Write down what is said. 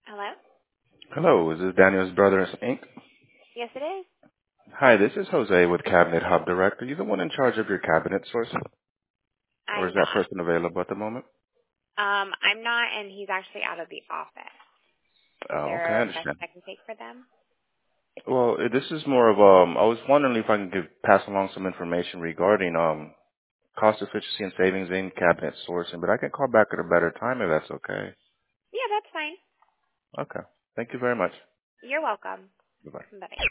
Hello? Hello, is this Daniel's Brothers Inc.? Yes, it is. Hi, this is Jose with Cabinet Hub Direct. Are you the one in charge of your cabinet sourcing? Or I'm is that not. person available at the moment? I'm not, and he's actually out of the office. Is Oh, okay, I there a message understand. I can take for them? Well, this is more of, I was wondering if I can pass along some information regarding, cost efficiency and savings in cabinet sourcing, but I can call back at a better time if that's okay. Yeah, that's fine. Okay. Thank you very much. You're welcome. Bye-bye. Bye.